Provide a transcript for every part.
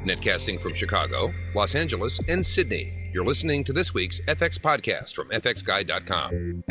Netcasting from Chicago, Los Angeles, and Sydney. You're listening to this week's FX podcast from fxguide.com.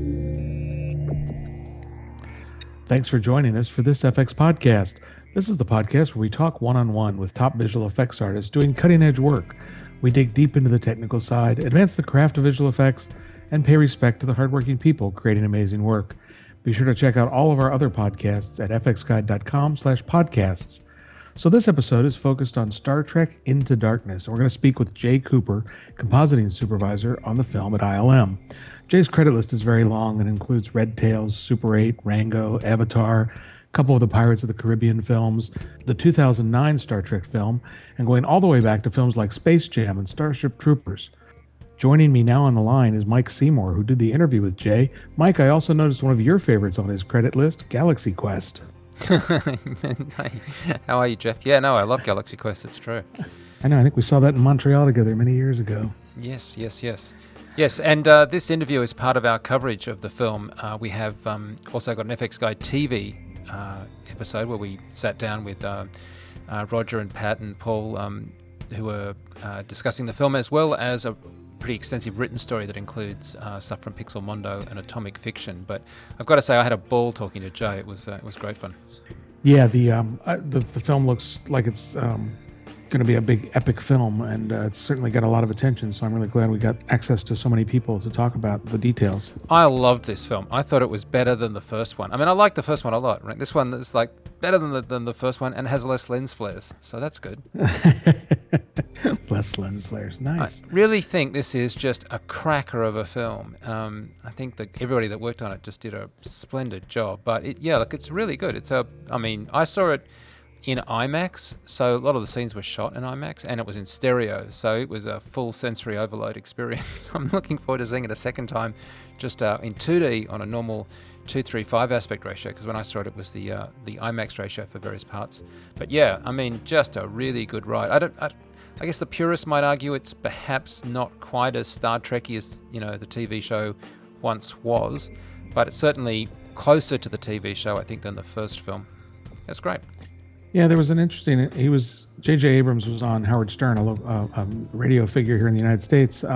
Thanks for joining us for this FX podcast. This is the podcast where we talk one-on-one with top visual effects artists doing cutting-edge work. We dig deep into the technical side, advance the craft of visual effects, and pay respect to the hardworking people creating amazing work. Be sure to check out all of our other podcasts at fxguide.com/podcasts. So this episode is focused on Star Trek Into Darkness, and we're going to speak with Jay Cooper, compositing supervisor on the film at ILM. Jay's credit list is very long and includes Red Tails, Super 8, Rango, Avatar, a couple of the Pirates of the Caribbean films, the 2009 Star Trek film, and going all the way back to films like Space Jam and Starship Troopers. Joining me now on the line is Mike Seymour, who did the interview with Jay. Mike, I also noticed one of your favorites on his credit list, Galaxy Quest. How are you, Jeff? Yeah, no, I love Galaxy Quest. It's true. I know. I think we saw that in Montreal together many years ago. Yes. Yes, and this interview is part of our coverage of the film. We have also got an FX Guide TV episode where we sat down with Roger and Pat and Paul, who were discussing the film, as well as a pretty extensive written story that includes stuff from Pixel Mondo and Atomic Fiction. But I've got to say, I had a ball talking to Jay. It was great fun. Yeah, the film looks like it's going to be a big epic film, and it's certainly got a lot of attention, so I'm really glad we got access to so many people to talk about the details. I loved this film. I thought it was better than the first one. I mean, I liked the first one a lot, right? This one is like better than the first one and has less lens flares, so that's good. Less lens flares, nice. I really think this is just a cracker of a film. I think that everybody that worked on it just did a splendid job, but it's really good. I saw it in IMAX, so a lot of the scenes were shot in IMAX, and it was in stereo, so it was a full sensory overload experience. I'm looking forward to seeing it a second time, just in 2D on a normal 2:3:5 aspect ratio, because when I saw it, it was the IMAX ratio for various parts. But yeah, I mean, just a really good ride. I guess the purists might argue it's perhaps not quite as Star Trek-y as the TV show once was, but it's certainly closer to the TV show, I think, than the first film. That's great. Yeah, there was an interesting. J.J. Abrams was on Howard Stern, a radio figure here in the United States,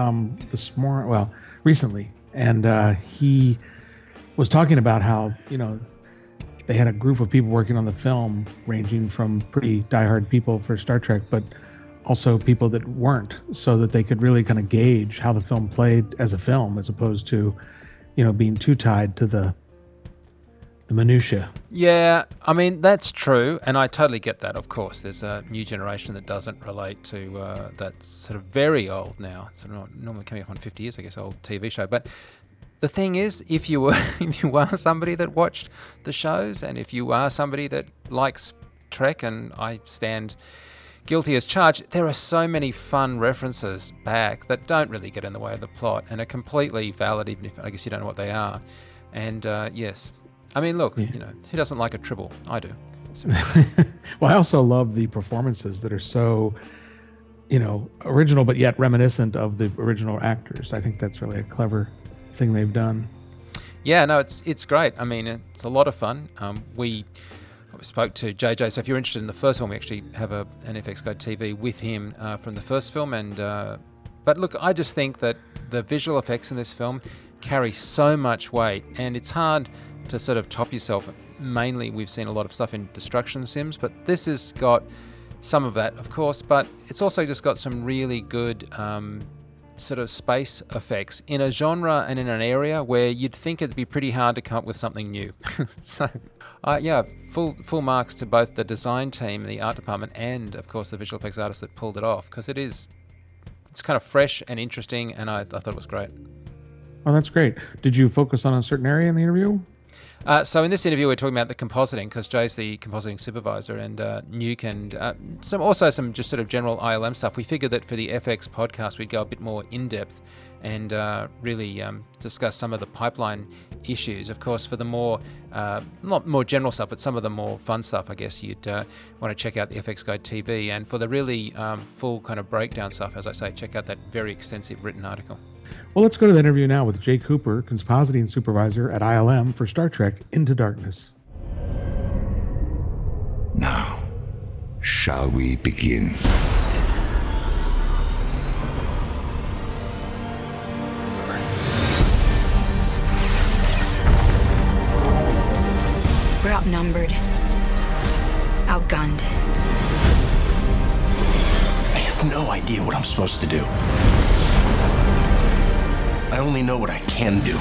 recently, and he was talking about how they had a group of people working on the film, ranging from pretty diehard people for Star Trek, but also people that weren't, so that they could really kind of gauge how the film played as a film, as opposed to, being too tied to the minutiae. Yeah, I mean, that's true, and I totally get that, of course. There's a new generation that doesn't relate to that sort of very old now. It's normally coming up on 50 years, I guess, old TV show. But the thing is, if you are somebody that watched the shows, and if you are somebody that likes Trek, and I stand guilty as charged, there are so many fun references back that don't really get in the way of the plot and are completely valid, even if I guess you don't know what they are. And yes, I mean, look, who doesn't like a tribble? I do. So. Well, I also love the performances that are so, original, but yet reminiscent of the original actors. I think that's really a clever thing they've done. Yeah, no, it's great. I mean, it's a lot of fun. We spoke to JJ, so if you're interested in the first one, we actually have an FX Guide TV with him from the first film. But look, I just think that the visual effects in this film carry so much weight, and it's hard to sort of top yourself. Mainly, we've seen a lot of stuff in destruction sims, but this has got some of that, of course, but it's also just got some really good sort of space effects in a genre and in an area where you'd think it'd be pretty hard to come up with something new. So, full marks to both the design team, the art department, and, of course, the visual effects artist that pulled it off, because it's kind of fresh and interesting, and I thought it was great. Oh, that's great. Did you focus on a certain area in the interview? So in this interview, we're talking about the compositing, because Jay's the compositing supervisor, and Nuke, and some just sort of general ILM stuff. We figured that for the FX podcast, we'd go a bit more in-depth and really discuss some of the pipeline issues. Of course, for the more, not more general stuff, but some of the more fun stuff, I guess you'd want to check out the FX Guide TV. And for the really full kind of breakdown stuff, as I say, check out that very extensive written article. Well, let's go to the interview now with Jay Cooper, compositing supervisor at ILM for Star Trek Into Darkness. Now, shall we begin? outgunned. I have no idea what I'm supposed to do. I only know what I can do.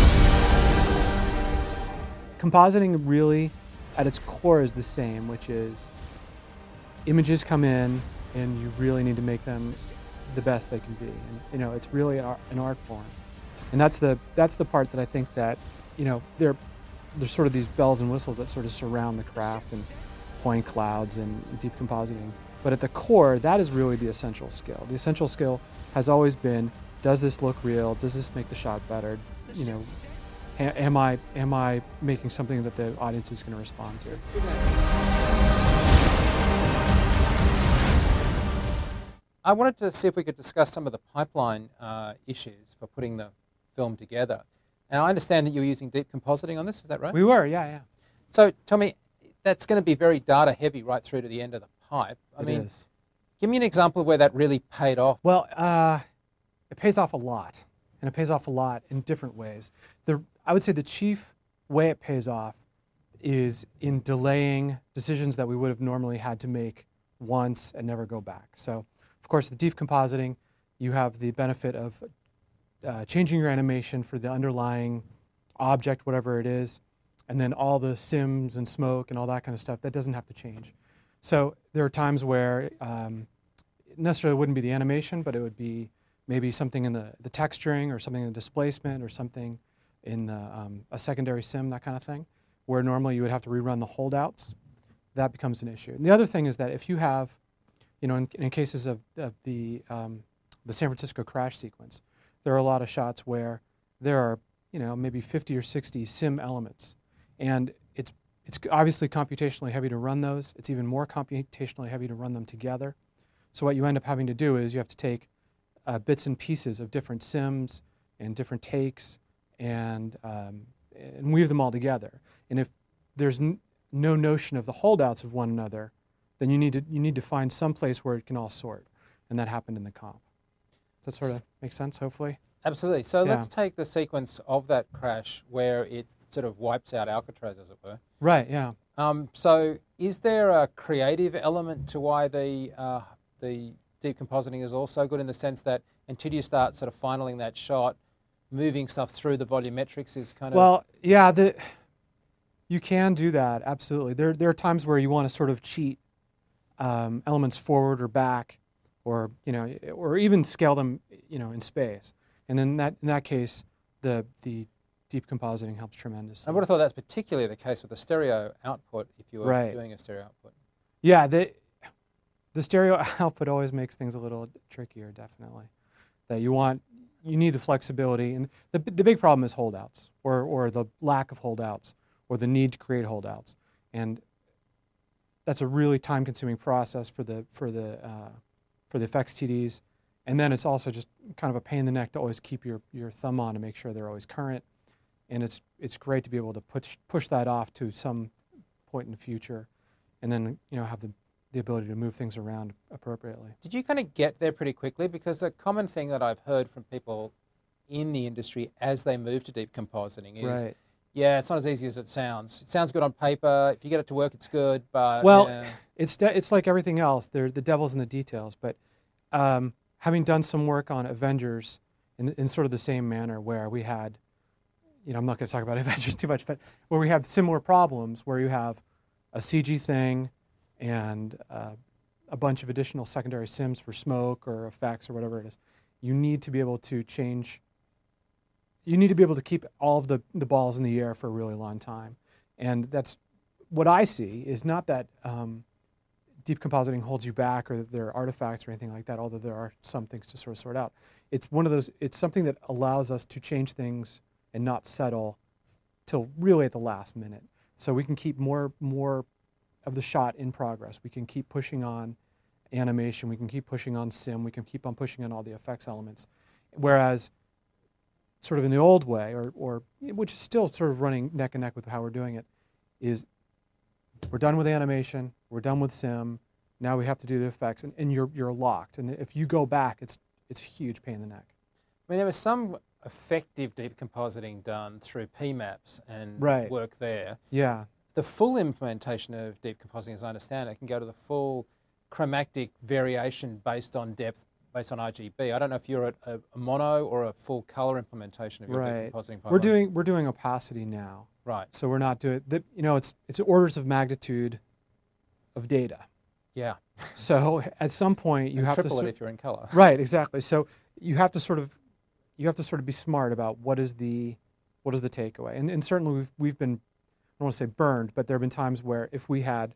Compositing really, at its core, is the same, which is images come in and you really need to make them the best they can be. And, you know, it's really an art form. And that's the part that I think that, you know, there's sort of these bells and whistles that sort of surround the craft and point clouds and deep compositing. But at the core, that is really the essential skill. The essential skill has always been, does this look real? Does this make the shot better? You know, am I making something that the audience is going to respond to? I wanted to see if we could discuss some of the pipeline issues for putting the film together. Now, I understand that you're using deep compositing on this, is that right? We were, yeah. So tell me, that's going to be very data heavy right through to the end of the pipe. I mean, give me an example of where that really paid off. Well, it pays off a lot, and it pays off a lot in different ways. I would say the chief way it pays off is in delaying decisions that we would have normally had to make once and never go back. So, of course, the deep compositing, you have the benefit of changing your animation for the underlying object, whatever it is, and then all the sims and smoke and all that kind of stuff, that doesn't have to change. So there are times where it necessarily wouldn't be the animation, but it would be maybe something in the texturing or something in the displacement or something in a secondary sim, that kind of thing, where normally you would have to rerun the holdouts. That becomes an issue. And the other thing is that if you have, you know, in cases of the San Francisco crash sequence, there are a lot of shots where there are, you know, maybe 50 or 60 sim elements. And it's obviously computationally heavy to run those. It's even more computationally heavy to run them together. So what you end up having to do is you have to take bits and pieces of different sims and different takes and weave them all together. And if there's no notion of the holdouts of one another, then you need to find some place where it can all sort. And that happened in the comp. Does that sort of make sense, hopefully? Absolutely. So let's take the sequence of that crash where it sort of wipes out Alcatraz, as it were. Right, yeah. So is there a creative element to why the deep compositing is also good, in the sense that until you start sort of finaling that shot, moving stuff through the volumetrics is kind of... Well, yeah, you can do that, absolutely. There are times where you want to sort of cheat elements forward or back, or, you know, or even scale them, you know, in space. And then in that case, the deep compositing helps tremendously. I would have thought that's particularly the case with the stereo output, if you were doing a stereo output. Yeah, the stereo output always makes things a little trickier, definitely. That you need the flexibility, and the big problem is holdouts, or the lack of holdouts, or the need to create holdouts, and that's a really time-consuming process for the effects TDs. And then it's also just kind of a pain in the neck to always keep your thumb on to make sure they're always current. And it's great to be able to push that off to some point in the future, and then, you know, have the ability to move things around appropriately. Did you kind of get there pretty quickly? Because a common thing that I've heard from people in the industry as they move to deep compositing is, yeah, it's not as easy as it sounds. It sounds good on paper. If you get it to work, it's good. But well, it's like everything else. The devil's in the details. But having done some work on Avengers in sort of the same manner, where we had, you know, I'm not going to talk about Avengers too much, but where we have similar problems, where you have a CG thing and a bunch of additional secondary sims for smoke or effects or whatever it is, you need to be able to change. You need to be able to keep all of the balls in the air for a really long time. And that's what I see, is not that deep compositing holds you back or that there are artifacts or anything like that, although there are some things to sort of sort out. It's one of those, it's something that allows us to change things and not settle till really at the last minute. So we can keep more of the shot in progress. We can keep pushing on animation. We can keep pushing on sim. We can keep on pushing on all the effects elements. Whereas sort of in the old way, or which is still sort of running neck and neck with how we're doing it, is we're done with animation, we're done with sim, now we have to do the effects, and you're locked. And if you go back, it's a huge pain in the neck. I mean, there was some effective deep compositing done through PMAPs and work there. Yeah. the full implementation of deep compositing, as I understand it, can go to the full chromatic variation based on depth, based on RGB. I don't know if you're at a mono or a full color implementation of your deep compositing pipeline. We're doing opacity now. Right. So we're not doing it's orders of magnitude of data. Yeah. So at some point you have to triple it if you're in color. Right, exactly. So you have to sort of be smart about what is the takeaway. And certainly we've been, I don't want to say burned, but there have been times where if we had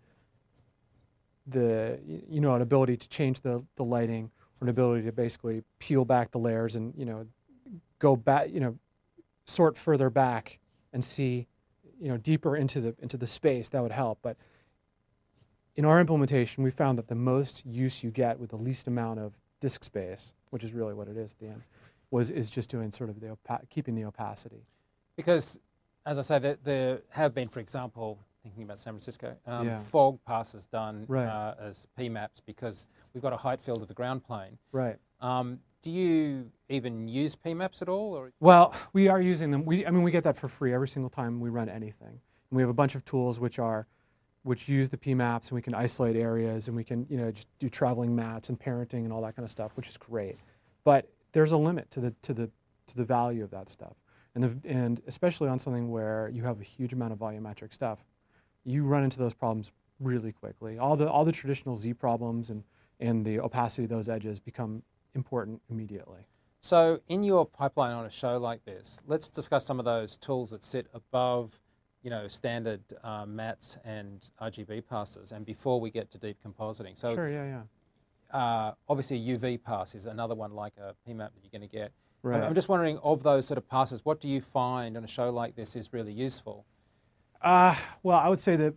an ability to change the lighting, or an ability to basically peel back the layers and go back, sort further back and see deeper into the space, that would help. But in our implementation, we found that the most use you get with the least amount of disk space, which is really what it is at the end, is just doing sort of keeping the opacity. Because, as I say, there have been, for example, thinking about San Francisco, fog passes done as PMAPs because we've got a height field of the ground plane. Right. Do you even use PMAPs at all? Or? Well, we are using them. We get that for free every single time we run anything. And we have a bunch of tools which use the PMAPs, and we can isolate areas, and we can just do traveling mats and parenting and all that kind of stuff, which is great. But there's a limit to the value of that stuff, and especially on something where you have a huge amount of volumetric stuff, you run into those problems really quickly. All the traditional Z problems and the opacity of those edges become important immediately. So in your pipeline on a show like this, let's discuss some of those tools that sit above standard mats and RGB passes, and before we get to deep compositing. So sure, yeah. Obviously UV pass is another one like a PMAP that you're going to get. Right. I'm just wondering, of those sort of passes, what do you find on a show like this is really useful? Well, I would say that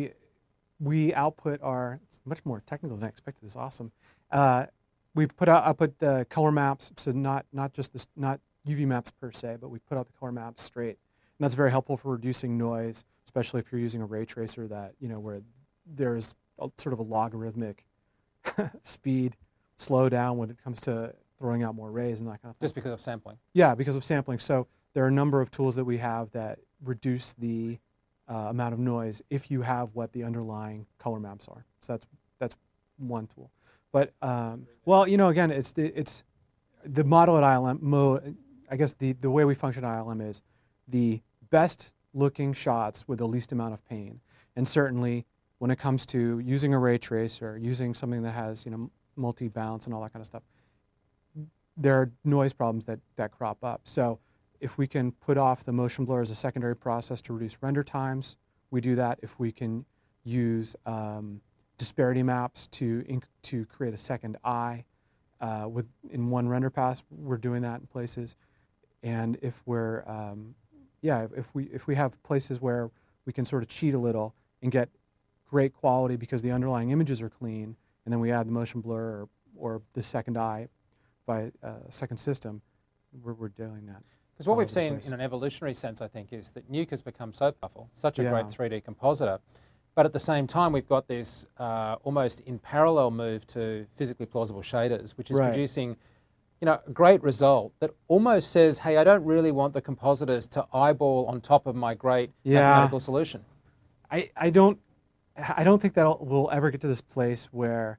we output it's much more technical than I expected. It's awesome. We output the color maps, so not UV maps per se, but we put out the color maps straight. And that's very helpful for reducing noise, especially if you're using a ray tracer that, where there's sort of a logarithmic speed slow down when it comes to throwing out more rays and that kind of thing. Just because of sampling? Yeah, because of sampling. So there are a number of tools that we have that reduce the amount of noise if you have what the underlying color maps are. So that's one tool. But, again, it's the model at ILM, I guess the way we function at ILM is the best looking shots with the least amount of pain. And certainly when it comes to using a ray tracer, using something that has multi-bounce and all that kind of stuff, there are noise problems that crop up. So if we can put off the motion blur as a secondary process to reduce render times, we do that. If we can use disparity maps to create a second eye in one render pass, we're doing that in places. And if we're if we have places where we can sort of cheat a little and get great quality because the underlying images are clean, and then we add the motion blur or the second eye by a second system, we're doing that. Because what we've seen in an evolutionary sense, I think, is that Nuke has become so powerful, such a great 3D compositor, but at the same time we've got this almost in parallel move to physically plausible shaders, which is producing a great result that almost says, hey, I don't really want the compositors to eyeball on top of my great mathematical solution. I don't think that we'll ever get to this place where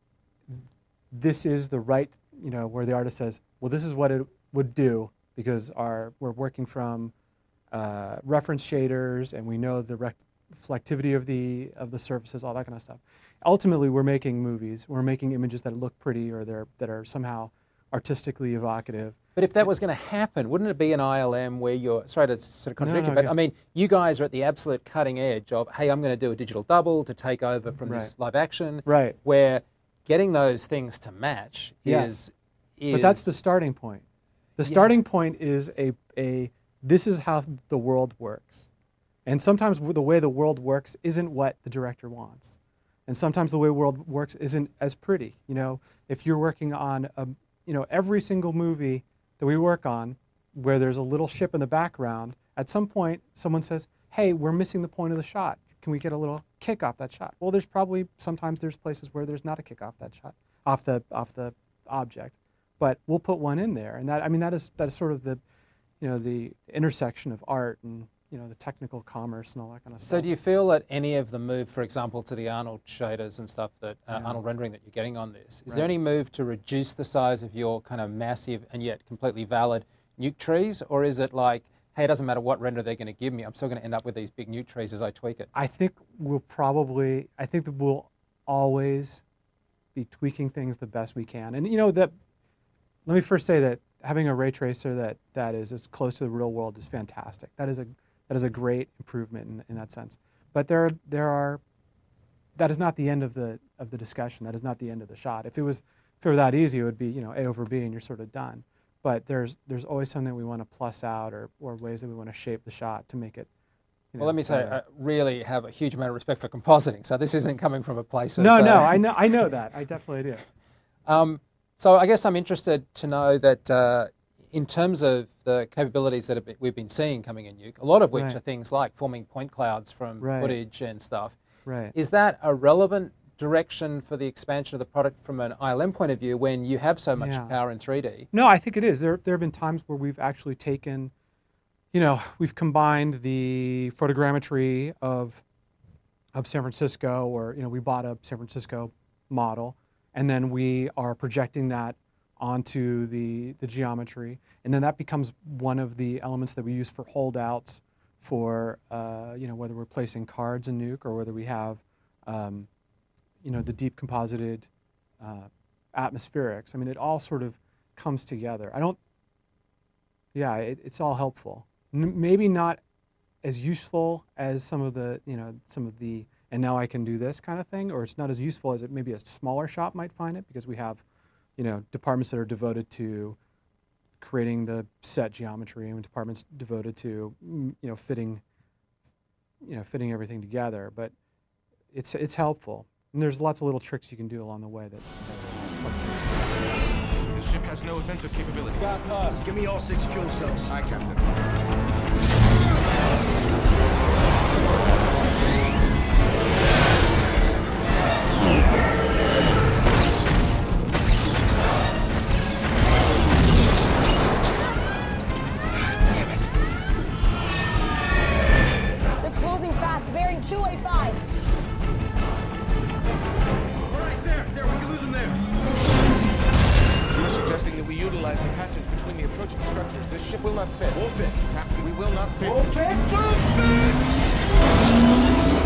this is the right, where the artist says, well, this is what it would do because we're working from reference shaders and we know the reflectivity of the surfaces, all that kind of stuff. Ultimately, we're making movies. We're making images that look pretty or that are somehow artistically evocative. But if that was going to happen, wouldn't it be an ILM where you're, sorry to sort of contradict you, but I mean, you guys are at the absolute cutting edge of, hey, I'm going to do a digital double to take over from this live action, where getting those things to match is... But that's the starting point. The starting point is this is how the world works. And sometimes the way the world works isn't what the director wants. And sometimes the way the world works isn't as pretty. If you're working on every single movie that we work on where there's a little ship in the background, at some point someone says, hey, we're missing the point of the shot. Can we get a little kick off that shot? Well, sometimes there's places where there's not a kick off that shot, off the object. But we'll put one in there. And that is sort of the intersection of art and the technical commerce and all that kind of So stuff. do you feel that any of the move, for example, to the Arnold shaders and stuff, that Arnold rendering that you're getting on this, is there any move to reduce the size of your kind of massive and yet completely valid nuke trees? Or is it like, hey, it doesn't matter what render they're going to give me, I'm still going to end up with these big nuke trees as I tweak it? I think that we'll always be tweaking things the best we can. And let me first say that having a ray tracer that is as close to the real world is fantastic. That is a great improvement in that sense. But that is not the end of the discussion. That is not the end of the shot. If it were that easy, it would be A over B and you're sort of done. But there's always something we want to plus out or ways that we want to shape the shot to make it. Well, let me say, I really have a huge amount of respect for compositing. So this isn't coming from a place of... No, I know that. I definitely do. So I guess I'm interested to know that in terms of the capabilities that we've been seeing coming in Nuke, a lot of which are things like forming point clouds from footage and stuff. Right. Is that a relevant direction for the expansion of the product from an ILM point of view when you have so much power in 3D? No, I think it is. There have been times where we've actually taken, we've combined the photogrammetry of San Francisco, or we bought a San Francisco model, and then we are projecting that onto the geometry, and then that becomes one of the elements that we use for holdouts for whether we're placing cards in Nuke or whether we have the deep composited atmospherics. I mean, it all sort of comes together. It's all helpful. Maybe not as useful as some of the and now I can do this kind of thing, or it's not as useful as maybe a smaller shop might find it, because we have, departments that are devoted to creating the set geometry and departments devoted to, fitting everything together. But it's helpful. And there's lots of little tricks you can do along the way that This ship has no offensive capabilities. Got us. Give me all 6 fuel cells. Aye, Captain. They're closing fast, bearing 285. There, we can lose them there. You're suggesting that we utilize the passage between the approaching structures. This ship will not fit. Will fit. Captain, we will not fit. Will fit! Will fit!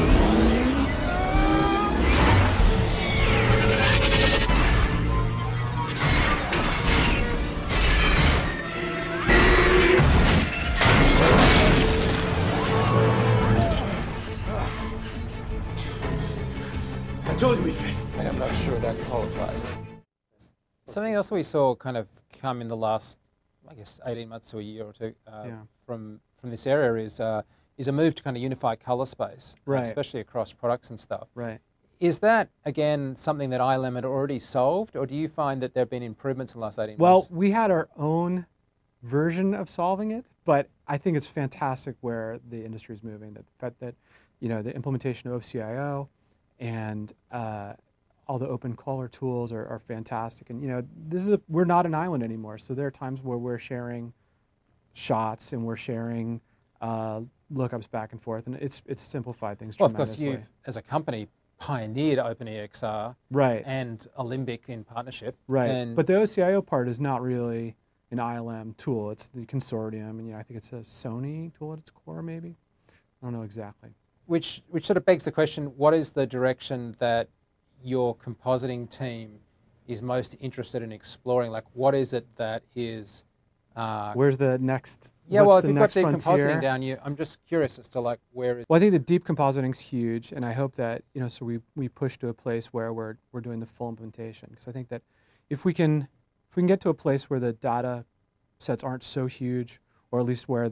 I told you we fit. I am not sure that qualifies. Something else we saw kind of come in the last, I guess, 18 months to a year or two from this area is a move to kind of unify color space, especially across products and stuff. Right. Is that, again, something that ILM had already solved, or do you find that there have been improvements in the last 18 months? Well, we had our own version of solving it, but I think it's fantastic where the industry is moving. The fact that, the implementation of OCIO and all the open color tools are fantastic. And we're not an island anymore, so there are times where we're sharing shots and we're sharing lookups back and forth, and it's simplified things tremendously. Of course, you've, as a company, pioneered OpenEXR and Alembic in partnership. Right, but the OCIO part is not really an ILM tool. It's the consortium, and I think it's a Sony tool at its core, maybe. I don't know exactly. Which sort of begs the question, what is the direction that your compositing team is most interested in exploring? Like, what is it that is... Where's the next Yeah, well, if the you've got next deep frontier? compositing down, I'm just curious as to like where is... Well, I think the deep compositing's huge, and I hope that, so we push to a place where we're doing the full implementation, because I think that if we can get to a place where the data sets aren't so huge, or at least where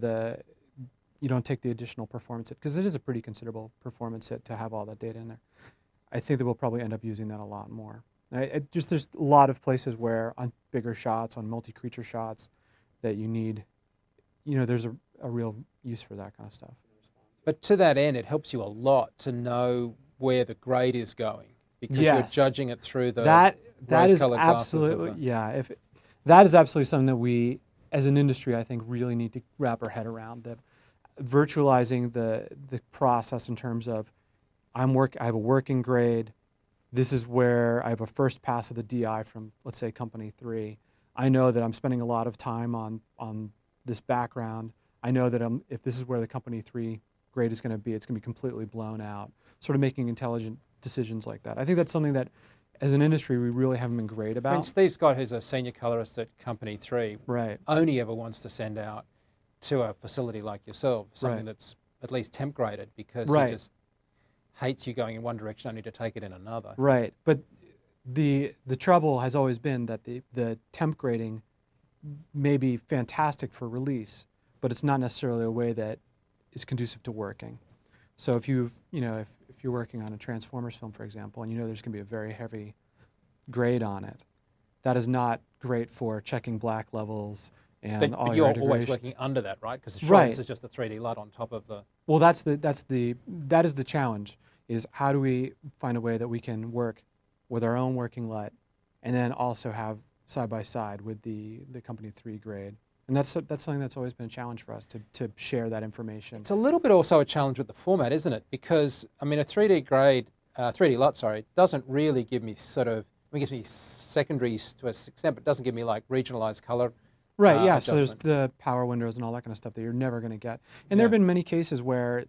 you don't take the additional performance hit, because it is a pretty considerable performance hit to have all that data in there. I think that we'll probably end up using that a lot more. There's a lot of places where on bigger shots, on multi-creature shots, that you need, there's a real use for that kind of stuff. But to that end, it helps you a lot to know where the grade is going, because you're judging it through the that is rose-colored absolutely glasses. That is absolutely something that we, as an industry, I think really need to wrap our head around. virtualizing the process in terms of I have a working grade. This is where I have a first pass of the DI from, let's say, Company 3. I know that I'm spending a lot of time on this background. I know that if this is where the Company 3 grade is going to be, it's going to be completely blown out. Sort of making intelligent decisions like that. I think that's something that, as an industry, we really haven't been great about. I mean, Steve Scott, who's a senior colorist at Company 3, right, only ever wants to send out to a facility like yourself something right, that's at least temp graded, because right, he just hates you going in one direction only to take it in another. Right, but the trouble has always been that the temp grading may be fantastic for release, but it's not necessarily a way that is conducive to working. So if you're working on a Transformers film, for example, and you know there's going to be a very heavy grade on it, that is not great for checking black levels and all but your you're always integration. working under that, right? Because Right. this is just a 3D LUT on top of the... Well, that is the challenge, is how do we find a way that we can work with our own working LUT and then also have side by side with the Company 3 grade. And that's something that's always been a challenge for us to share that information. It's a little bit also a challenge with the format, isn't it? Because, I mean, a 3D grade, 3D LUT, doesn't really give me it gives me secondaries to an extent, but it doesn't give me like regionalized color. Right, yeah, so there's adjustment. the power windows and all that kind of stuff that you're never going to get. And there have been many cases where,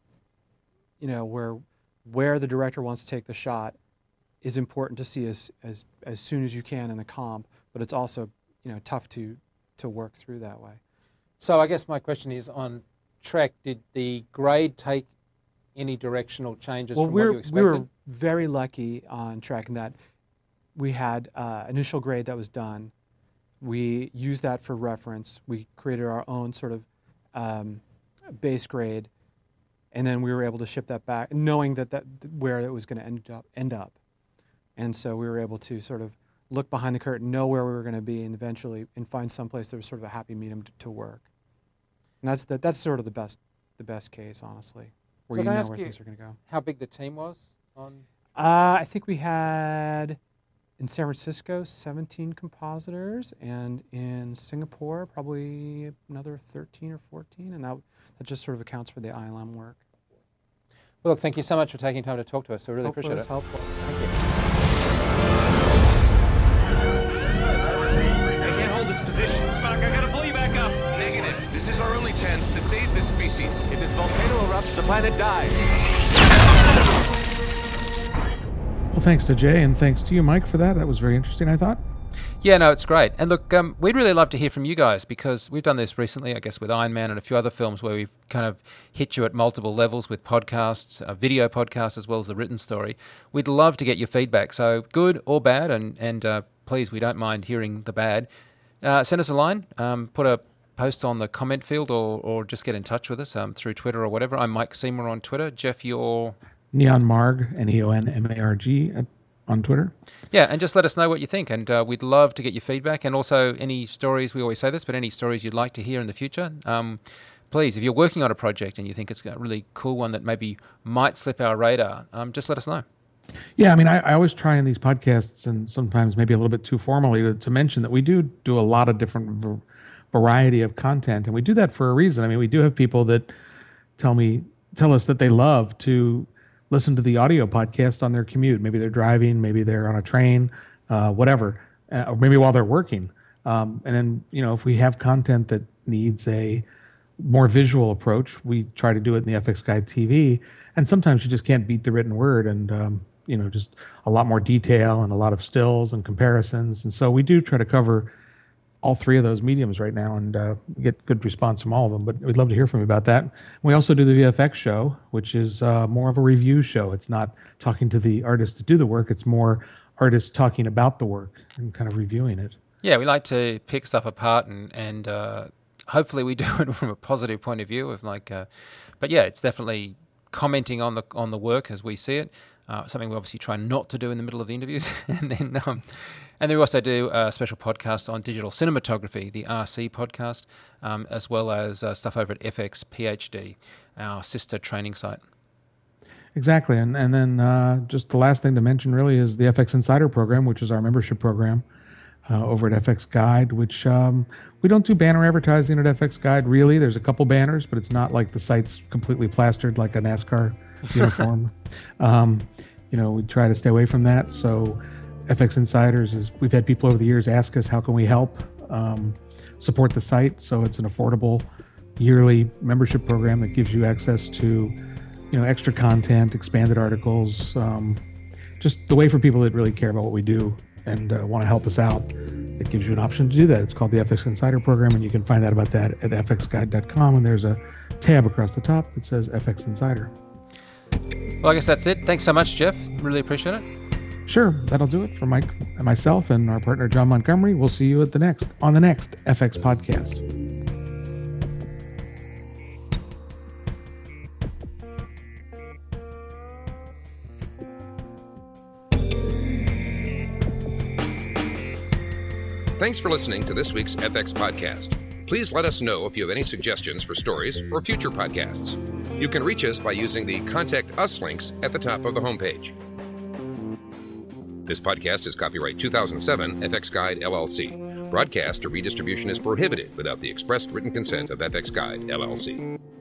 where the director wants to take the shot is important to see as soon as you can in the comp, but it's also, tough to work through that way. So I guess my question is, on Trek, did the grade take any directional changes from what you expected? We were very lucky on Trek in that we had initial grade that was done. We used that for reference. We created our own sort of base grade, and then we were able to ship that back, knowing that where it was going to end up. And so we were able to sort of look behind the curtain, know where we were going to be, and eventually find someplace that was sort of a happy medium to work. And that's sort of the best case, honestly, where you know where things are going to go. How big the team was on? I think we had in San Francisco 17 compositors, and in Singapore probably another 13 or 14, and that just sort of accounts for the ILM work. Well, look, thank you so much for taking time to talk to us. I really Hopefully appreciate it. helpful. Thank you. I can't hold this position. Spock, I gotta pull you back up. Negative. This is our only chance to save this species. If this volcano erupts, the planet dies. Well, thanks to Jay, and thanks to you, Mike, for that. That was very interesting, I thought. Yeah, no, it's great. And look, we'd really love to hear from you guys, because we've done this recently, I guess, with Iron Man and a few other films where we've kind of hit you at multiple levels with podcasts, video podcasts, as well as the written story. We'd love to get your feedback, so good or bad, and please, we don't mind hearing the bad. Send us a line, put a post on the comment field, or just get in touch with us through Twitter or whatever. I'm Mike Seymour on Twitter. Jeff, you're... Neon Marg, NEONMARG on Twitter. Yeah, and just let us know what you think, and we'd love to get your feedback, and also any stories, we always say this, but any stories you'd like to hear in the future. Please, if you're working on a project and you think it's a really cool one that maybe might slip our radar, just let us know. Yeah, I mean, I always try in these podcasts, and sometimes maybe a little bit too formally, to mention that we do a lot of different variety of content, and we do that for a reason. I mean, we do have people that tell us that they love to listen to the audio podcast on their commute. Maybe they're driving, maybe they're on a train, whatever, or maybe while they're working. And then, if we have content that needs a more visual approach, we try to do it in the FX Guide TV. And sometimes you just can't beat the written word, and just a lot more detail and a lot of stills and comparisons. And so we do try to cover all three of those mediums right now, and get good response from all of them. But we'd love to hear from you about that. We also do the VFX show, which is more of a review show. It's not talking to the artists that do the work. It's more artists talking about the work and kind of reviewing it. Yeah, we like to pick stuff apart, and hopefully we do it from a positive point of view of but yeah, it's definitely commenting on the work as we see it. Something we obviously try not to do in the middle of the interviews. And then we also do a special podcast on digital cinematography, the RC podcast, as well as stuff over at FX PhD, our sister training site. Exactly. And then just the last thing to mention really is the FX Insider program, which is our membership program. over at FX Guide, which we don't do banner advertising at FX Guide, really. There's a couple banners, but it's not like the site's completely plastered like a NASCAR uniform. We try to stay away from that. So FX Insiders we've had people over the years ask us, how can we help support the site? So it's an affordable yearly membership program that gives you access to, extra content, expanded articles, just the way for people that really care about what we do and want to help us out. It gives you an option to do that. It's called the FX Insider Program, and you can find out about that at fxguide.com. And there's a tab across the top that says FX Insider. Well, I guess that's it. Thanks so much, Jeff. Really appreciate it. Sure, that'll do it for Mike and myself and our partner John Montgomery. We'll see you on the next FX podcast. Thanks for listening to this week's FX podcast. Please let us know if you have any suggestions for stories or future podcasts. You can reach us by using the Contact Us links at the top of the homepage. This podcast is copyright 2007 FX Guide, LLC. Broadcast or redistribution is prohibited without the expressed written consent of FX Guide, LLC.